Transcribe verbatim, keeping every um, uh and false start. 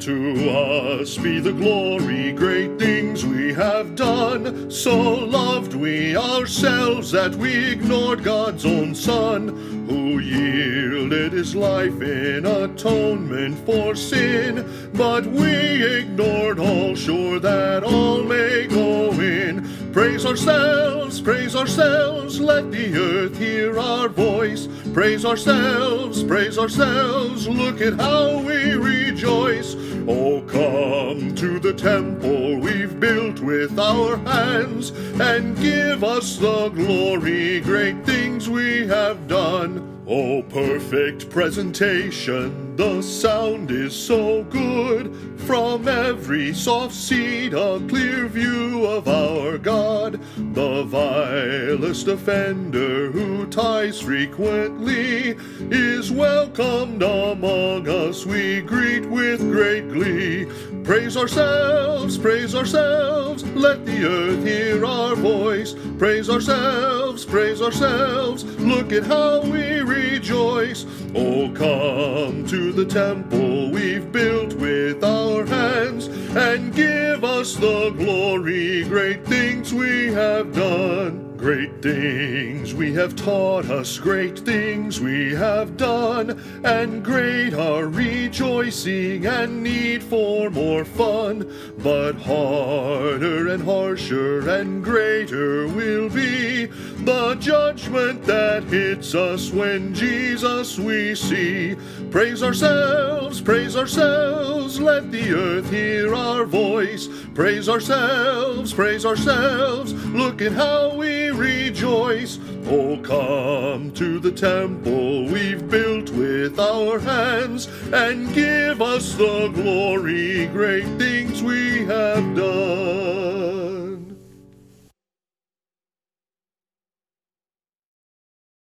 To us be the glory, great things we have done. So loved we ourselves that we ignored God's own Son, who yielded his life in atonement for sin. But we ignored all, sure that all may go in. Praise ourselves, praise ourselves, let the earth hear our voice. Praise ourselves, praise ourselves, look at how we rejoice. Oh, come to the temple we've built with our hands, and give us the glory, great things we have done. Oh, perfect presentation, the sound is so good. From every soft seat, a clear view of our God. The vilest offender who ties frequently is welcomed among us, we greet with great glee. Praise ourselves, praise ourselves, let the earth hear our voice. Praise ourselves, praise ourselves, look at how we rejoice. Oh, come to the temple we've built with our hands, and give us the glory, great things we have done. Great things we have taught us, great things we have done, and great our rejoicing and need for more fun. But harder and harsher and greater will be the judgment that hits us when Jesus we see. Praise ourselves, praise ourselves, let the earth hear our voice. Praise ourselves, praise ourselves, look at how we rejoice. Oh, come to the temple we've built with our hands, and give us the glory, great things we have done.